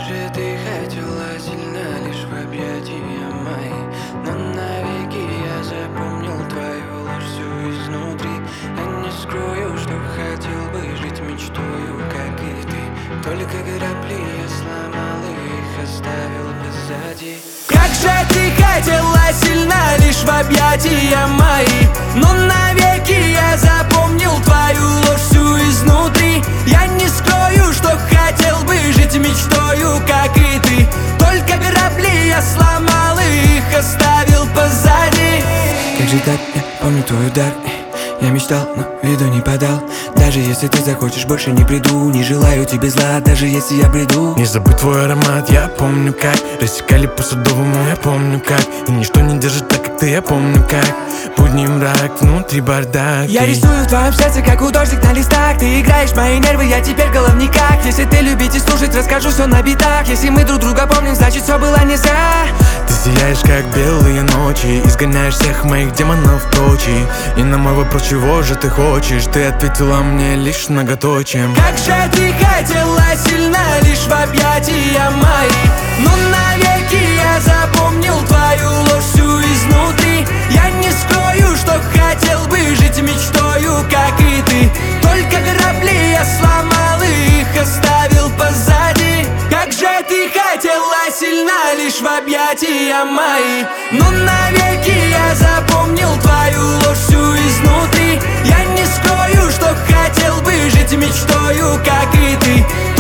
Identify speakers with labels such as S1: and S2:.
S1: же ты хотела сильно лишь в объятия мои, но навеки я запомнил твою ложь всю изнутри. Я не скрою, что хотел бы жить мечтою, как и ты. Только корабли я сломал и их оставил позади.
S2: Как же ты хотела сильно лишь в объятия мои, но навеки я запомнил твою ложь всю изнутри. Я не скрою, что хотел бы жить мечтою, как и ты. Только корабли я сломал и их оставил позади.
S1: Как же так, я помню твой удар. Я мечтал, но виду не подал. Даже если ты захочешь, больше не приду. Не желаю тебе зла, даже если я приду.
S3: Не забудь твой аромат, я помню как рассекали по Садовому, я помню как. И ничто не держит так, как ты, я помню как. Будни мрак, внутри бардак.
S2: Я рисую в твоем сердце, как художник на листах. Ты играешь мои нервы, я теперь в головниках. Если ты любить и слушать, расскажу все на битах. Если мы друг друга помним, значит все было не зря.
S3: Ты сияешь, как белые ночи, изгоняешь всех моих демонов прочи. И на мой вопрос, чего же ты хочешь, ты ответила мне лишь многоточием.
S2: Как же ты хотела сильно лишь в объятия мои, но навеки я запомнил твою ложь всю изнутри. Я не скрою, что хотел бы жить мечтою, как и ты. Только корабли я сломал и их оставил позади. Как же ты хотела сильно лишь в объятия мои, но навеки я запомнил твою ложь всю изнутри. Я не скрою, что хотел бы жить мечтою, как и ты.